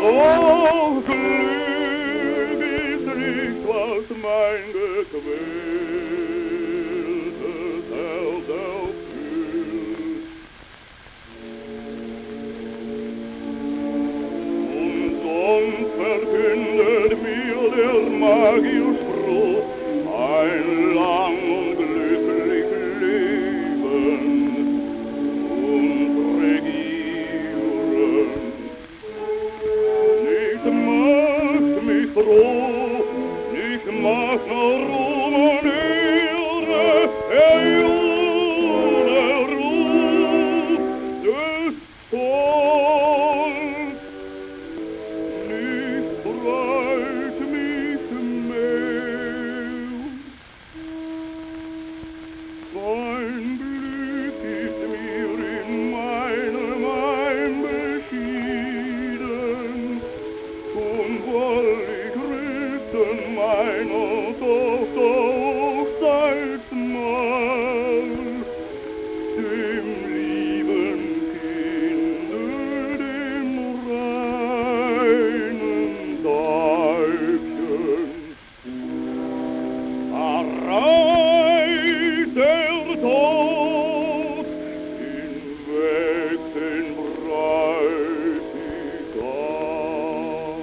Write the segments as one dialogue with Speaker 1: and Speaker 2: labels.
Speaker 1: Doch Glück ist nicht, was mein gequältes Herz erfüllt. Und sonst verkündet mir der Magierspruch ein lang und glücklich Leben und Regieren. Nicht macht mich froh, nicht macht nur Ruhm und Ehre, der Ruf des Volks. Nicht freut mich mehr. Sein Glück ist mir in meinem Heim beschieden, und woll ich rüsten meiner Tochter Hochzeitsmahl, dem lieben Kinde, dem reinen Weibchen. Erreicht der Tod hinweg den Bräutigam.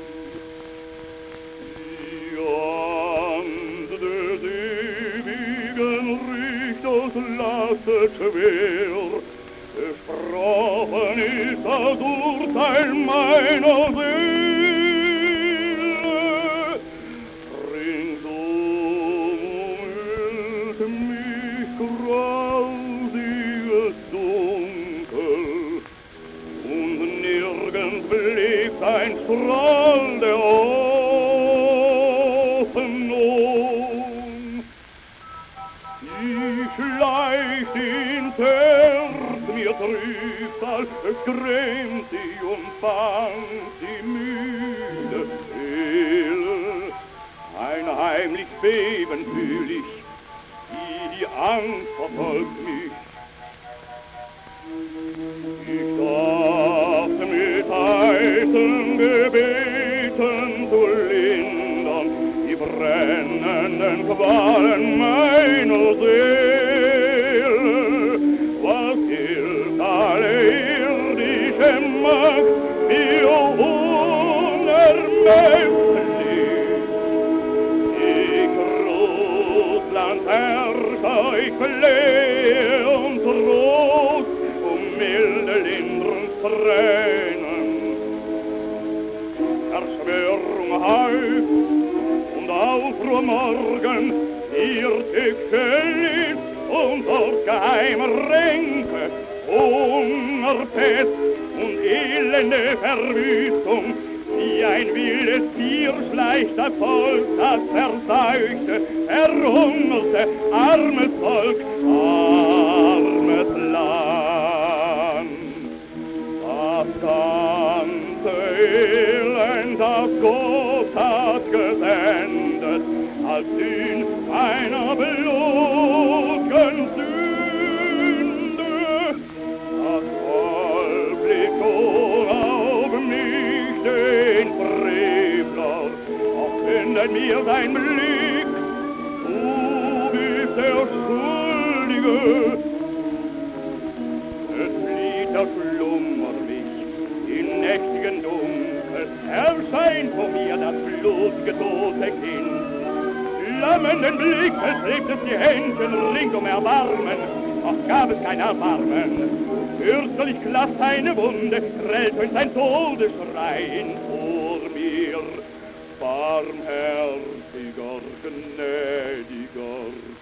Speaker 1: Die Hand des ewigen Richters lastet schwer, gesprochen ist das Urteil meiner Seele. Ringsum umhüllt mich grausiges Dunkel, und nirgends blickt ein Strahl der Hoffnung. Die schleicht ins Herz, mir Trübsal, grämt sie und bangt die müde Seele. Ein heimlich Beben fühl ich, die Angst verfolgt mich. Ich dachte mit heißen Gebeten zu lindern die brennenden Qualen meiner Seele. Was gilt alle irdische Macht mir unermesslich? Ich Russlands Herrscher, ich flehe um Trost, um milde lindrend Tränen. Verschwörung heut und Aufruhr morgen, ihr Tückchen und dort geheime Ränke, Hunger, Pest und elende Verwüstung, wie ein wildes Tier schleicht das Volk, das verseuchte, verhungerte, armes Volk, armes Land. Das ganze Elend, das Gott hat gesendet, als Sühn einer blut'gen Sünde. Das Volk blickt auf mich, den Frevler, doch findet mir dein Blick, du bist der Schuldige. Es flieht der Schlummer mich in nächtigen Dunkel, erscheint vor mir das blutige tote Kind. Flammenden Blickes hebt es die Händchen ring um Erbarmen, doch gab es kein Erbarmen. Fürchterlich klafft eine Wunde, grell tönt ein Todesschrein vor mir. Barmherziger, gnädiger